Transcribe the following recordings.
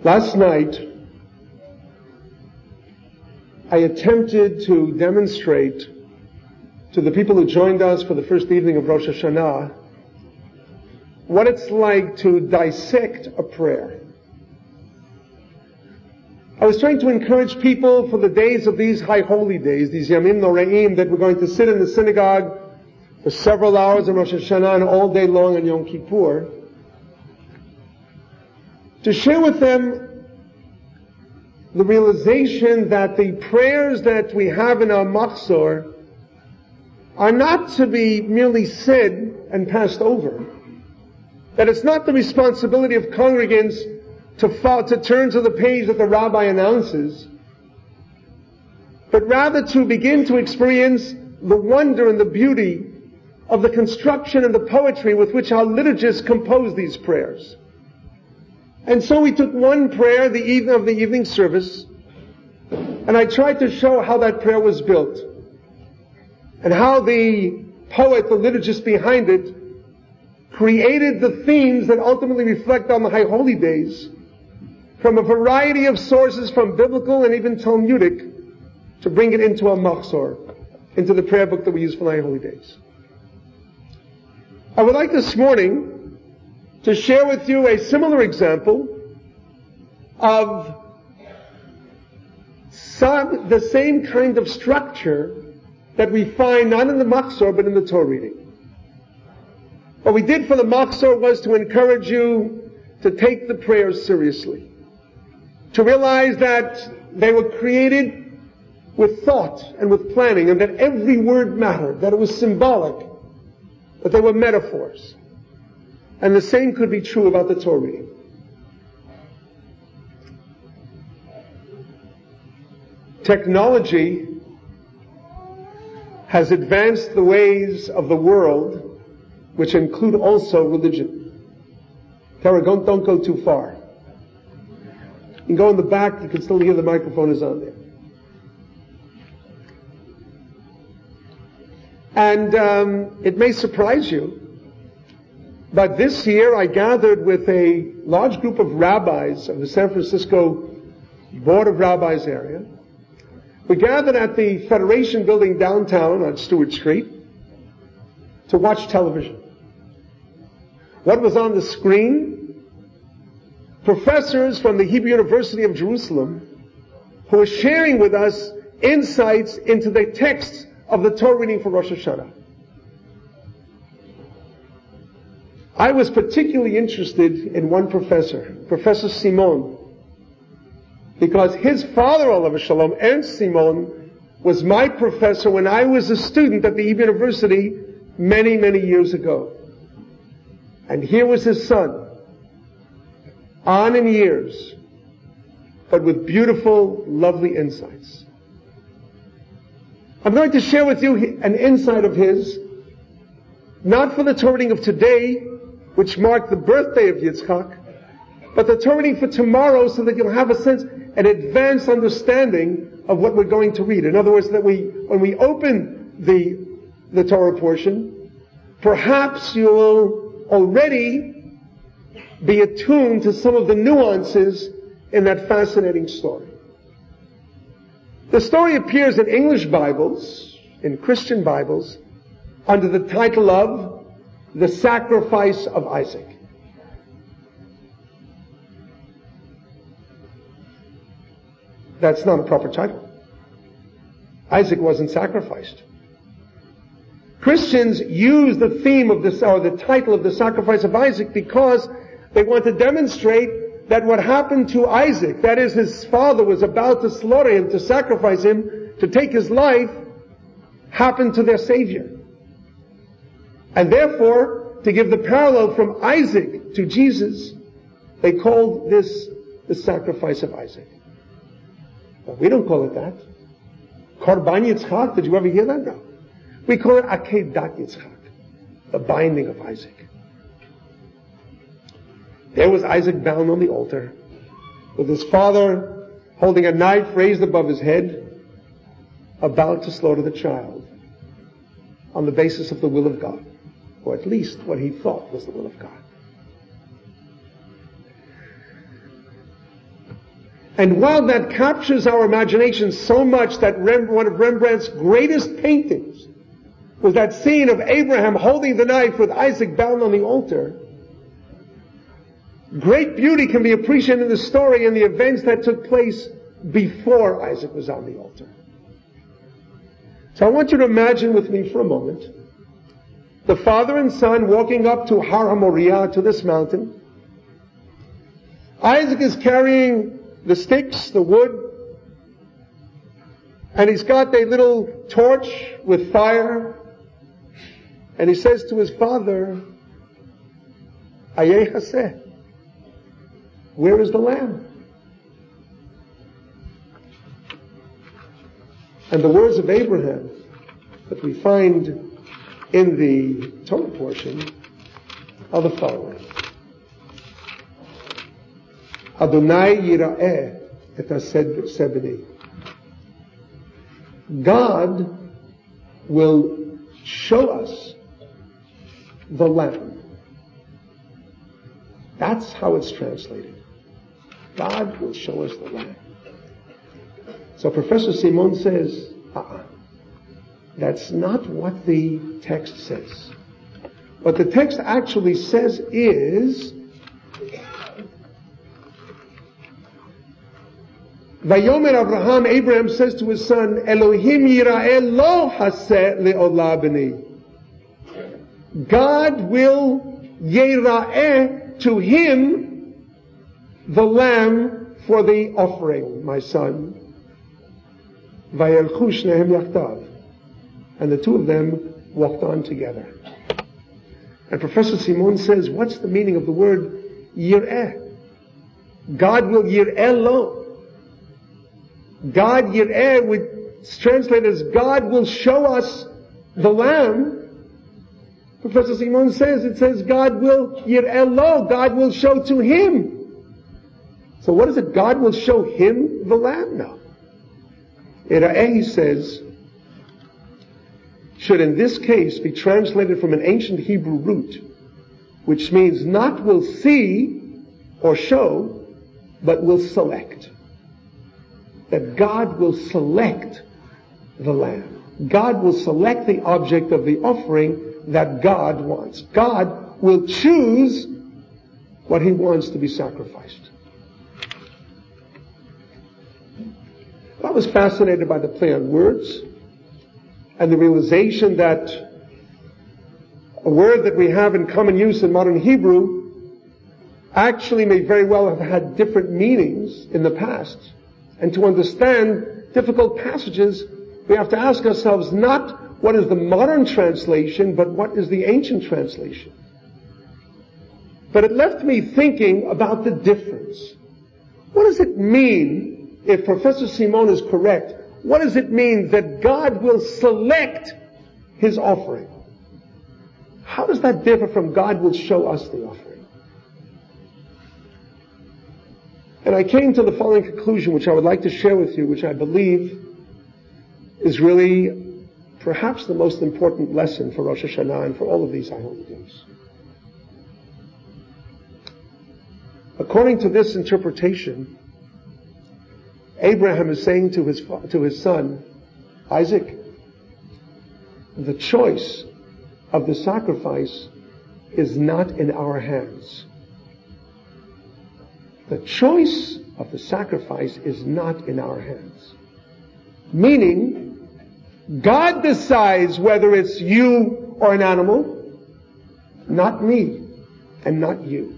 Last night, I attempted to demonstrate to the people who joined us for the first evening of Rosh Hashanah what it's like to dissect a prayer. I was trying to encourage people for the days of these high holy days, these Yamim Noraim, that we're going to sit in the synagogue for several hours on Rosh Hashanah and all day long on Yom Kippur, to share with them the realization that the prayers that we have in our Machzor are not to be merely said and passed over. That it's not the responsibility of congregants to turn to the page that the rabbi announces, but rather to begin to experience the wonder and the beauty of the construction and the poetry with which our liturgists compose these prayers. And so we took one prayer, the evening of the evening service, and I tried to show how that prayer was built, and how the poet, the liturgist behind it, created the themes that ultimately reflect on the High Holy Days from a variety of sources, from biblical and even Talmudic, to bring it into a Machzor, into the prayer book that we use for the High Holy Days. I would like this morning to share with you a similar example of the same kind of structure that we find not in the Machzor but in the Torah reading. What we did for the Machzor was to encourage you to take the prayers seriously, to realize that they were created with thought and with planning, and that every word mattered, that it was symbolic, that they were metaphors. And the same could be true about the Torah reading. Technology has advanced the ways of the world, which include also religion. Tara, don't go too far. You can go in the back, you can still hear the microphone is on there. And it may surprise you, but this year I gathered with a large group of rabbis of the San Francisco Board of Rabbis area. We gathered at the Federation Building downtown on Stewart Street to watch television. What was on the screen? Professors from the Hebrew University of Jerusalem who were sharing with us insights into the texts of the Torah reading for Rosh Hashanah. I was particularly interested in one professor, Professor Simon, because his father, Olav Shalom, Ernst Simon, was my professor when I was a student at the Hebrew University many, many years ago. And here was his son, on in years, but with beautiful, lovely insights. I'm going to share with you an insight of his, not for the Torah reading of today, which marked the birthday of Yitzchak, but the Torah reading for tomorrow, so that you'll have a sense, an advanced understanding of what we're going to read. In other words, that when we open the Torah portion, perhaps you will already be attuned to some of the nuances in that fascinating story. The story appears in English Bibles, in Christian Bibles, under the title of The Sacrifice of Isaac. That's not a proper title. Isaac wasn't sacrificed. Christians use the theme of this, or the title of The Sacrifice of Isaac, because they want to demonstrate that what happened to Isaac, that is, his father was about to slaughter him, to sacrifice him, to take his life, happened to their Savior. And therefore, to give the parallel from Isaac to Jesus, they called this the sacrifice of Isaac. But we don't call it that. Korban Yitzchak, did you ever hear that? No. We call it Akedat Yitzchak, the binding of Isaac. There was Isaac bound on the altar, with his father holding a knife raised above his head, about to slaughter the child, on the basis of the will of God, or at least what he thought was the will of God. And while that captures our imagination so much that one of Rembrandt's greatest paintings was that scene of Abraham holding the knife with Isaac bound on the altar, great beauty can be appreciated in the story and the events that took place before Isaac was on the altar. So I want you to imagine with me for a moment the father and son walking up to Har HaMoriah, to this mountain. Isaac is carrying the sticks, the wood, and he's got a little torch with fire, and he says to his father, Ayeh Haseh, where is the lamb? And the words of Abraham that we find in the Torah portion are the following. Adonai yira'eh et haseh b'nei. God will show us the lamb. That's how it's translated. God will show us the lamb. So Professor Simon says, that's not what the text says. What the text actually says is, Vayomer Abraham, Abraham says to his son, Elohim yira'eh lo haseh le'olah b'nei. God will yira'eh to him the lamb for the offering, my son. Vayelchu shnehem yachtav. And the two of them walked on together. And Professor Simon says, what's the meaning of the word yir'eh? God will yir'eh lo. God yir'eh would translate as God will show us the lamb. Professor Simon says, it says God will yir'eh lo. God will show to him. So what is it? God will show him the lamb? No. Ira'eh, he says, should in this case be translated from an ancient Hebrew root, which means not will see or show, but will select. That God will select the lamb. God will select the object of the offering that God wants. God will choose what he wants to be sacrificed. I was fascinated by the play on words and the realization that a word that we have in common use in modern Hebrew actually may very well have had different meanings in the past. And to understand difficult passages, we have to ask ourselves not what is the modern translation, but what is the ancient translation. But it left me thinking about the difference. What does it mean, if Professor Simon is correct, what does it mean that God will select his offering? How does that differ from God will show us the offering? And I came to the following conclusion, which I would like to share with you, which I believe is really perhaps the most important lesson for Rosh Hashanah and for all of these High Holy Days. According to this interpretation, Abraham is saying to his son, Isaac, the choice of the sacrifice is not in our hands. The choice of the sacrifice is not in our hands. Meaning, God decides whether it's you or an animal, not me and not you.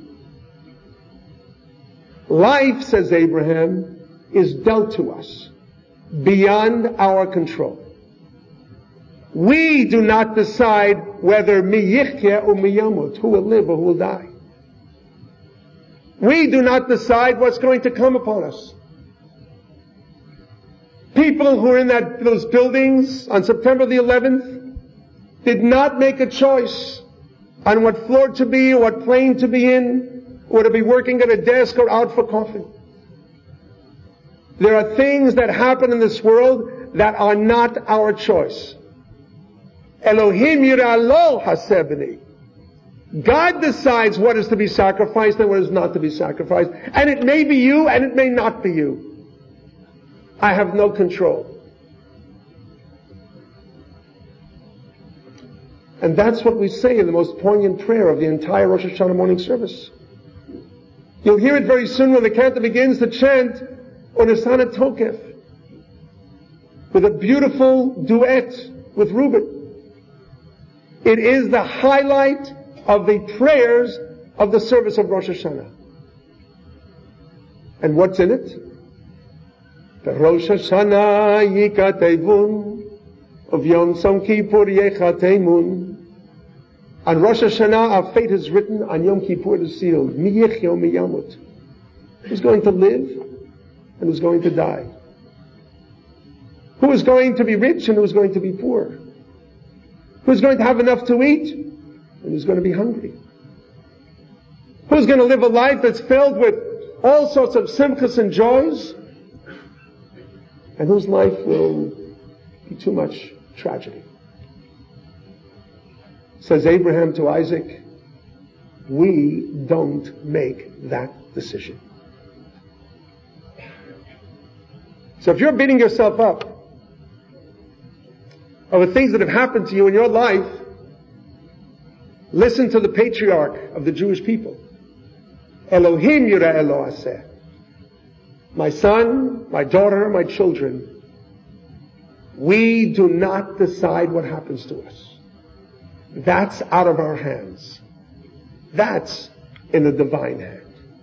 Life, says Abraham, is dealt to us beyond our control. We do not decide whether mi yichya or mi yamut, who will live or who will die. We do not decide what's going to come upon us. People who are in those buildings on September the 11th did not make a choice on what floor to be or what plane to be in, or to be working at a desk or out for coffee. There are things that happen in this world that are not our choice. Elohim yira'eh lo haseh b'nei. God decides what is to be sacrificed and what is not to be sacrificed. And it may be you and it may not be you. I have no control. And that's what we say in the most poignant prayer of the entire Rosh Hashanah morning service. You'll hear it very soon when the cantor begins to chant Onesana Tokef with a beautiful duet with Reuben. It is the highlight of the prayers of the service of Rosh Hashanah. And what's in it? The Rosh Hashanah Yikatevun of Yom Som Kippur Yechatemun. On Rosh Hashanah, our fate is written. On Yom Kippur, it is sealed. Mi yechyo mi yamut. Who's going to live and who's going to die? Who is going to be rich and who's going to be poor? Who's going to have enough to eat and who's going to be hungry? Who's going to live a life that's filled with all sorts of simchas and joys, and whose life will be too much tragedy? Says Abraham to Isaac, we don't make that decision. So if you're beating yourself up over things that have happened to you in your life, listen to the patriarch of the Jewish people. Elohim yira elo aseh. My son, my daughter, my children, we do not decide what happens to us. That's out of our hands. That's in the divine hand.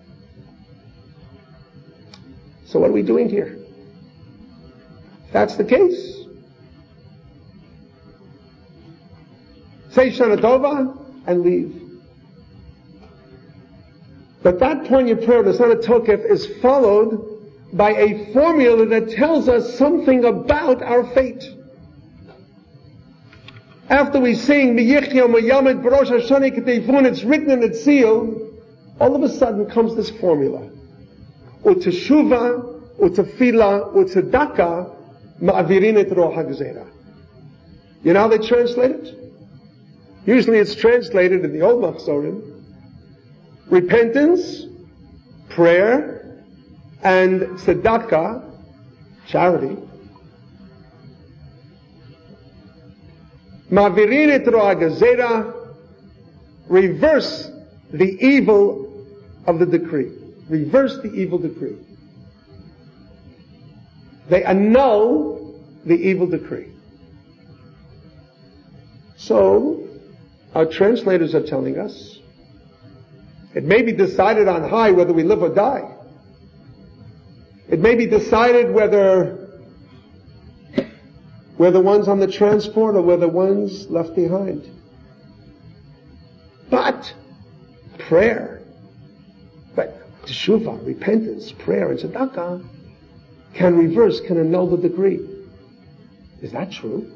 So what are we doing here? If that's the case, say Shana Tova and leave. But that poignant prayer, the Onesana Tokef, is followed by a formula that tells us something about our fate. After we sing Miyichya Mayamet B'Rosh Hashanah Ketevun, it's written and it's sealed, all of a sudden comes this formula. Uteshuva, utefila, utzedaka, ma'avirin et roh hagzera. You know how they translate it? Usually it's translated in the old Machzorim, repentance, prayer, and tzedakah, charity. Ma'avirin et roh hagzera, reverse the evil of the decree. Reverse the evil decree. They annul the evil decree. So, our translators are telling us, it may be decided on high whether we live or die. It may be decided whether we're the ones on the transport or we're the ones left behind. But prayer, teshuvah, repentance, prayer, and tzedakah can reverse, can annul the decree. Is that true?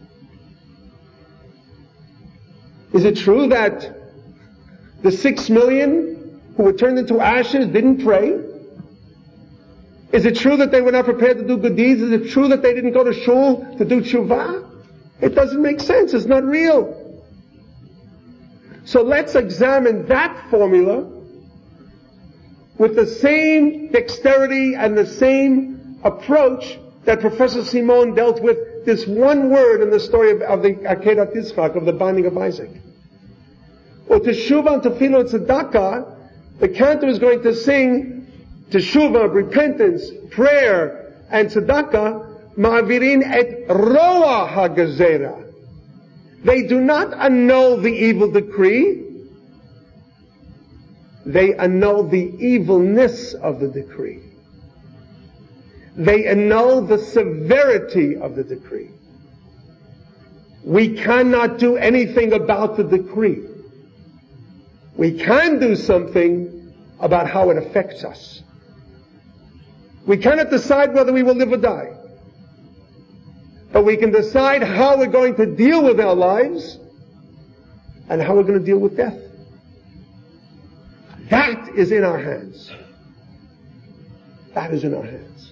Is it true that the 6 million who were turned into ashes didn't pray? Is it true that they were not prepared to do good deeds? Is it true that they didn't go to shul to do tshuva? It doesn't make sense. It's not real. So let's examine that formula with the same dexterity and the same approach that Professor Simon dealt with this one word in the story of the Akedat Yitzchak, of the binding of Isaac. Or Teshuvah and Tefillah and Tzedakah, the cantor is going to sing Teshuvah, repentance, prayer, and Tzedakah, Ma'avirin et Roa HaGazera. They do not annul the evil decree. They annul the evilness of the decree. They annul the severity of the decree. We cannot do anything about the decree. We can do something about how it affects us. We cannot decide whether we will live or die. But we can decide how we're going to deal with our lives and how we're going to deal with death. That is in our hands. That is in our hands.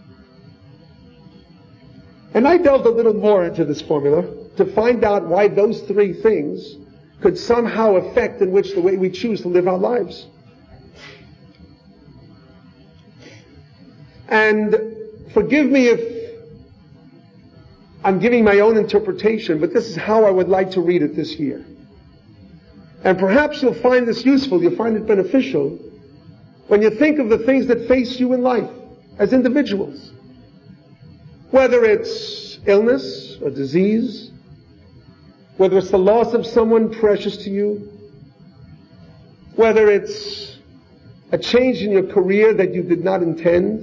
And I delved a little more into this formula to find out why those three things could somehow affect in which the way we choose to live our lives. And forgive me if I'm giving my own interpretation, but this is how I would like to read it this year. And perhaps you'll find this useful, you'll find it beneficial when you think of the things that face you in life as individuals. Whether it's illness or disease, whether it's the loss of someone precious to you, whether it's a change in your career that you did not intend,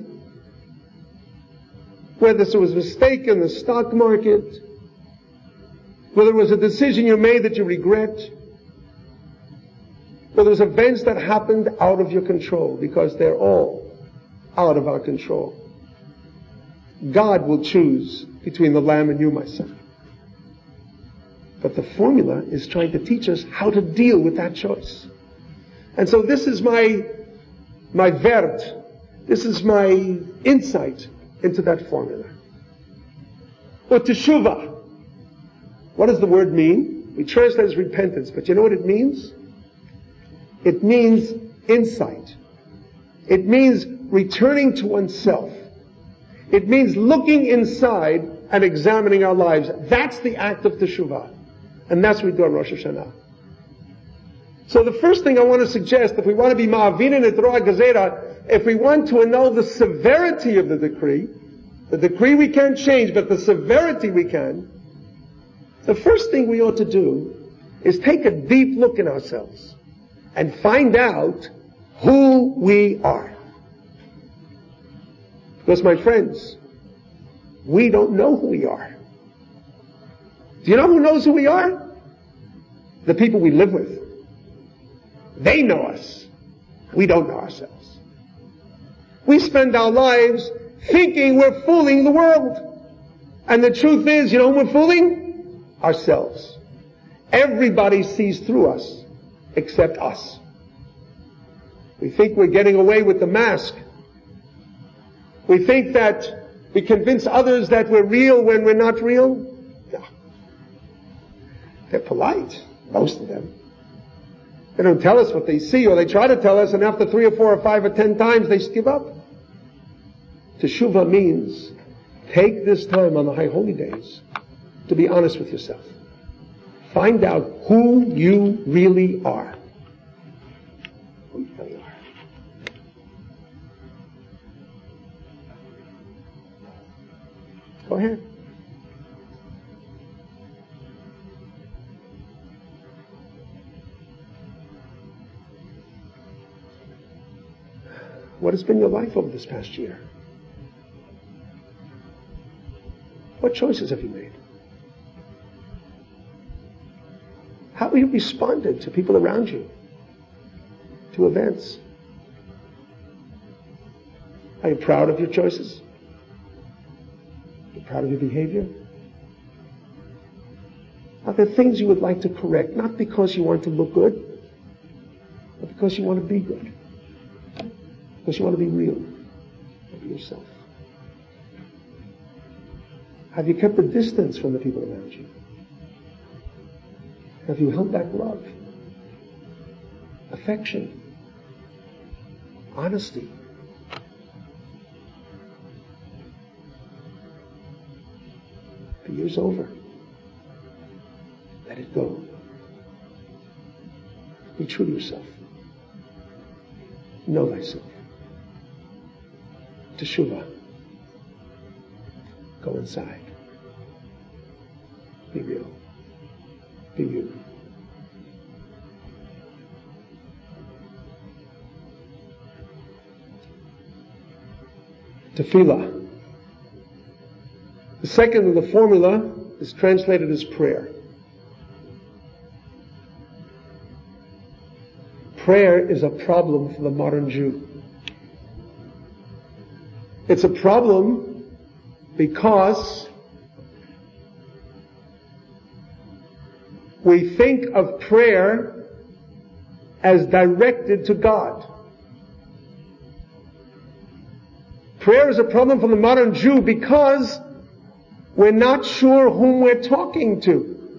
whether there was a mistake in the stock market, whether it was a decision you made that you regret, whether it was events that happened out of your control, because they're all out of our control. God will choose between the lamb and you, my son. But the formula is trying to teach us how to deal with that choice. And so this is my vert, this is my insight into that formula. Or teshuvah. What does the word mean? We translate it as repentance, but you know what it means? It means insight. It means returning to oneself. It means looking inside and examining our lives. That's the act of teshuvah. And that's what we do on Rosh Hashanah. So the first thing I want to suggest, if we want to be ma'avinin et roa gezerah, if we want to know the severity of the decree we can't change, but the severity we can, the first thing we ought to do is take a deep look in ourselves and find out who we are. Because, my friends, we don't know who we are. Do you know who knows who we are? The people we live with. They know us. We don't know ourselves. We spend our lives thinking we're fooling the world. And the truth is, you know who we're fooling? Ourselves. Everybody sees through us except us. We think we're getting away with the mask. We think that we convince others that we're real when we're not real. No. They're polite, most of them. They don't tell us what they see, or they try to tell us, and after 3 or 4 or 5 or 10 times, they give up. Teshuvah means take this time on the high holy days to be honest with yourself. Find out who you really are. Who you really are. Go ahead. What has been your life over this past year? What choices have you made? How have you responded to people around you? To events? Are you proud of your choices? Are you proud of your behavior? Are there things you would like to correct, not because you want to look good, but because you want to be good? Because you want to be real, be yourself. Have you kept a distance from the people around you? Have you held back love, affection, honesty? The year's over. Let it go. Be true to yourself. Know thyself. Teshuvah. Go inside. Be real. Be you. Tefillah. The second of the formula is translated as prayer. Prayer is a problem for the modern Jew. It's a problem because we think of prayer as directed to God. Prayer is a problem for the modern Jew because we're not sure whom we're talking to.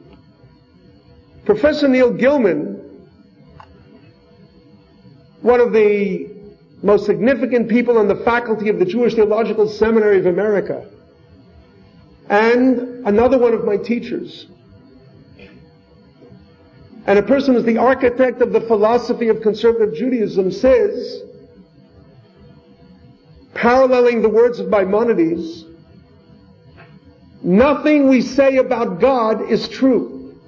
Professor Neil Gilman, one of the most significant people on the faculty of the Jewish Theological Seminary of America, and another one of my teachers, and a person who's the architect of the philosophy of conservative Judaism, says, paralleling the words of Maimonides, nothing we say about God is true.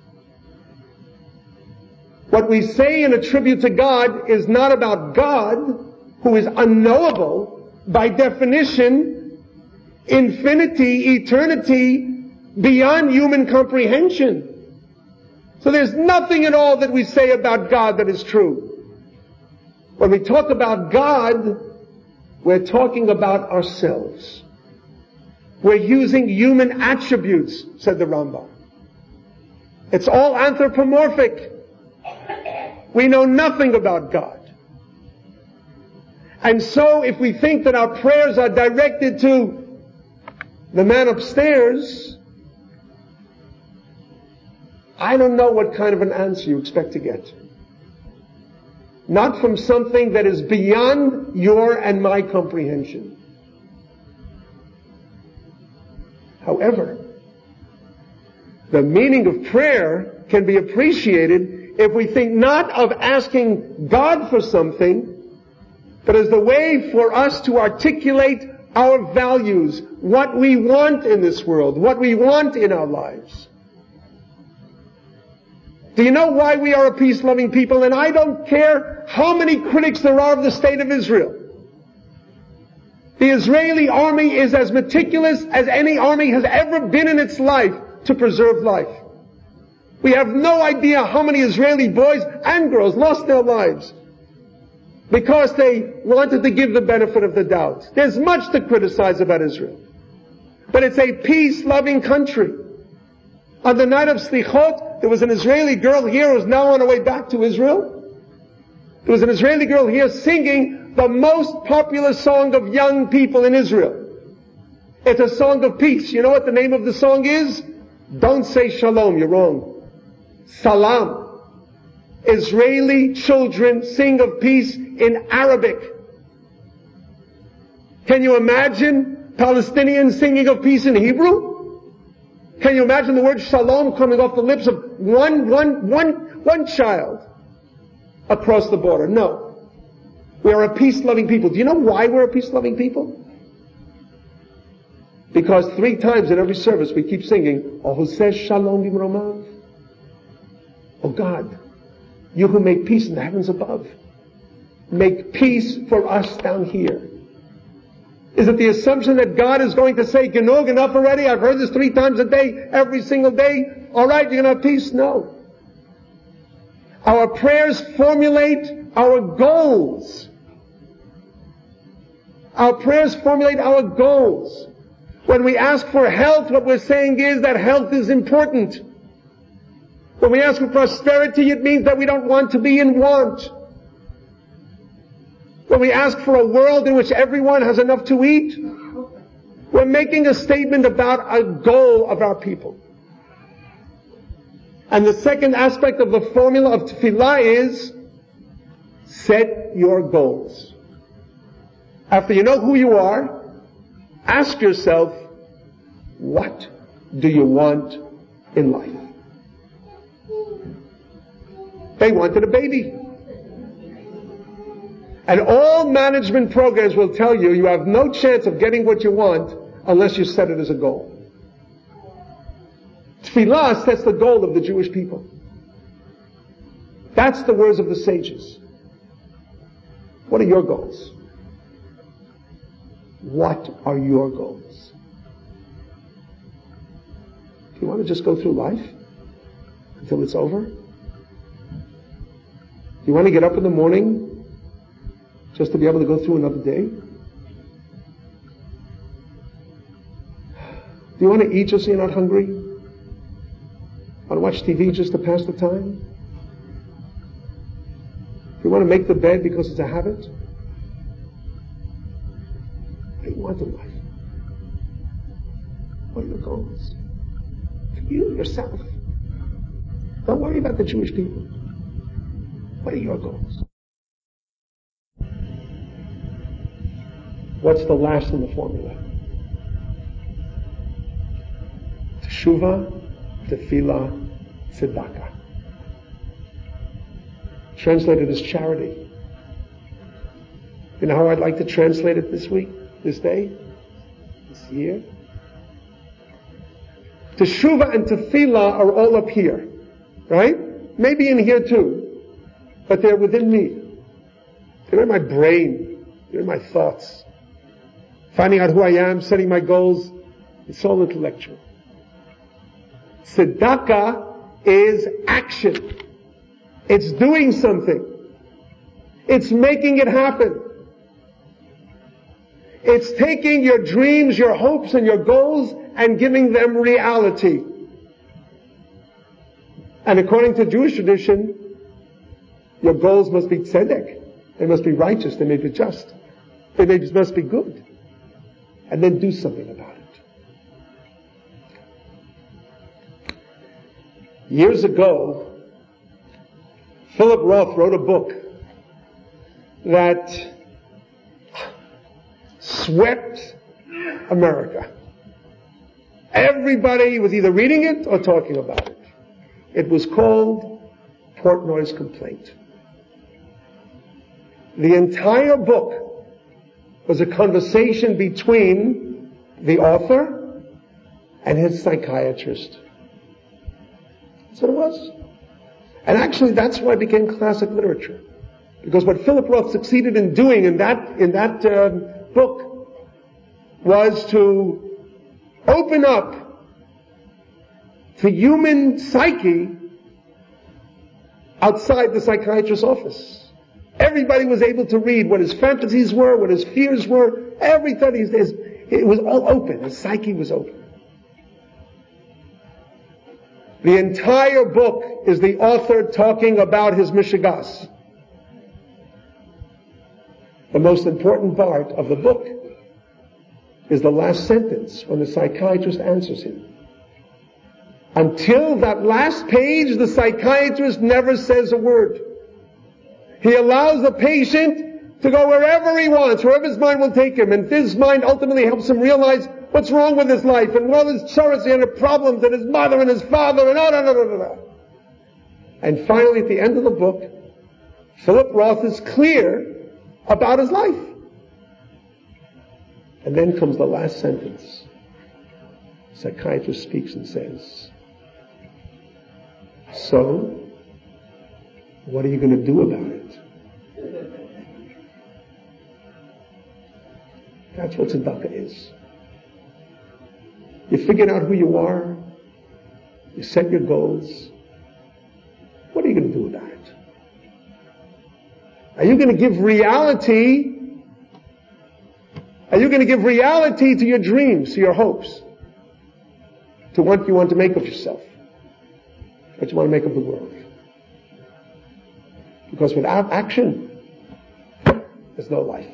What we say and attribute to God is not about God, who is unknowable, by definition, infinity, eternity, beyond human comprehension. So there's nothing at all that we say about God that is true. When we talk about God, we're talking about ourselves. We're using human attributes, said the Rambam. It's all anthropomorphic. We know nothing about God. And so if we think that our prayers are directed to the man upstairs, I don't know what kind of an answer you expect to get. Not from something that is beyond your and my comprehension. However, the meaning of prayer can be appreciated if we think not of asking God for something, but as the way for us to articulate our values, what we want in this world, what we want in our lives. Do you know why we are a peace-loving people? And I don't care how many critics there are of the state of Israel. The Israeli army is as meticulous as any army has ever been in its life to preserve life. We have no idea how many Israeli boys and girls lost their lives because they wanted to give the benefit of the doubt. There's much to criticize about Israel. But it's a peace-loving country. On the night of Slichot, there was an Israeli girl here who's now on her way back to Israel. There was an Israeli girl here singing the most popular song of young people in Israel. It's a song of peace. You know what the name of the song is? Don't say shalom, you're wrong. Salam. Israeli children sing of peace in Arabic. Can you imagine Palestinians singing of peace in Hebrew? Can you imagine the word shalom coming off the lips of one child across the border? No. We are a peace-loving people. Do you know why we're a peace-loving people? Because 3 times in every service we keep singing, Oh, who says shalom b'mromav? Oh God, you who make peace in the heavens above, make peace for us down here. Is it the assumption that God is going to say, Genug, enough already? I've heard this 3 times a day, every single day. All right, you're going to have peace? No. Our prayers formulate our goals. Our prayers formulate our goals. When we ask for health, what we're saying is that health is important. When we ask for prosperity, it means that we don't want to be in want. When we ask for a world in which everyone has enough to eat, we're making a statement about a goal of our people. And the second aspect of the formula of tefillah is set your goals. After you know who you are, ask yourself, what do you want in life? They wanted a baby. And all management programs will tell you you have no chance of getting what you want unless you set it as a goal. Tefillah sets the goal of the Jewish people. That's the words of the sages. What are your goals? What are your goals? Do you want to just go through life until it's over? Do you want to get up in the morning just to be able to go through another day? Do you want to eat just so you're not hungry? Want to watch TV just to pass the time? Do you want to make the bed because it's a habit? What do you want in life? What are your goals? For you, yourself. Don't worry about the Jewish people. What are your goals? What's the last in the formula? Teshuvah, tefillah, tzedakah. Translated as charity. You know how I'd like to translate it this week, this day, this year? Teshuvah and tefillah are all up here, right? Maybe in here too, but they're within me. They're in my brain. They're in my thoughts. Finding out who I am, setting my goals, it's all intellectual. Tzedakah is action. It's doing something. It's making it happen. It's taking your dreams, your hopes, and your goals and giving them reality. And according to Jewish tradition, your goals must be tzedek. They must be righteous. They may be just. They must be good. And then do something about it. Years ago, Philip Roth wrote a book that swept America. Everybody was either reading it or talking about it. It was called Portnoy's Complaint. The entire book was a conversation between the author and his psychiatrist. That's what it was. And actually that's why it became classic literature. Because what Philip Roth succeeded in doing in that book was to open up the human psyche outside the psychiatrist's office. Everybody was able to read what his fantasies were, what his fears were, everything. It was all open. His psyche was open. The entire book is the author talking about his mishigas. The most important part of the book is the last sentence when the psychiatrist answers him. Until that last page, the psychiatrist never says a word. He allows the patient to go wherever he wants, wherever his mind will take him, and his mind ultimately helps him realize what's wrong with his life, and all his sorrows and problems, and his mother and his father, and And finally, at the end of the book, Philip Roth is clear about his life. And then comes the last sentence. The psychiatrist speaks and says, "So, what are you going to do about it?" That's what tzedakah is. You figure out who you are. You set your goals. What are you going to do about it? Are you going to give reality? Are you going to give reality to your dreams, to your hopes? To what you want to make of yourself? What you want to make of the world? Because without action, there's no life.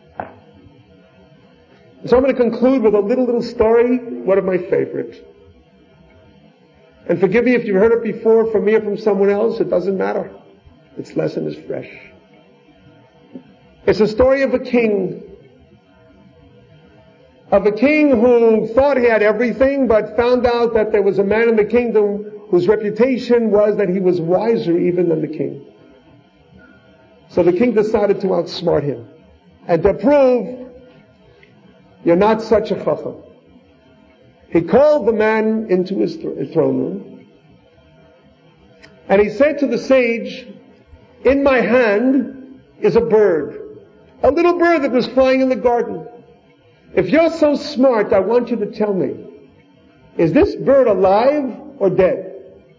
And so I'm going to conclude with a little story, one of my favorite. And forgive me if you've heard it before from me or from someone else, it doesn't matter. Its lesson is fresh. It's a story of a king. Of a king who thought he had everything, but found out that there was a man in the kingdom whose reputation was that he was wiser even than the king. So the king decided to outsmart him. And to prove you're not such a chacham, he called the man into his throne room. And he said to the sage, "In my hand is a bird, a little bird that was flying in the garden. If you're so smart, I want you to tell me, is this bird alive or dead?"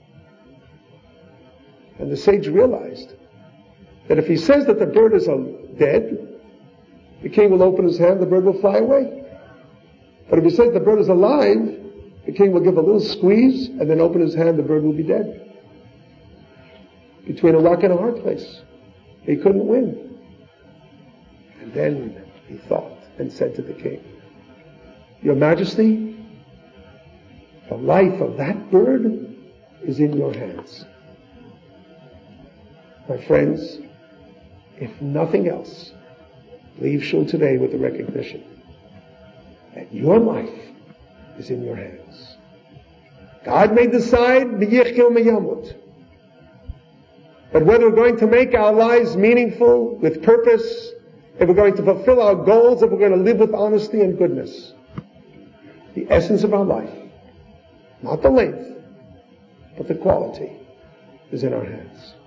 And the sage realized that if he says that the bird is dead, the king will open his hand, the bird will fly away. But if he says the bird is alive, the king will give a little squeeze and then open his hand, the bird will be dead. Between a rock and a hard place. He couldn't win. And then he thought and said to the king, "Your Majesty, the life of that bird is in your hands." My friends, if nothing else, leave shul today with the recognition that your life is in your hands. God may decide, B'yichil meyamut. But whether we're going to make our lives meaningful, with purpose, if we're going to fulfill our goals, if we're going to live with honesty and goodness, the essence of our life, not the length, but the quality, is in our hands.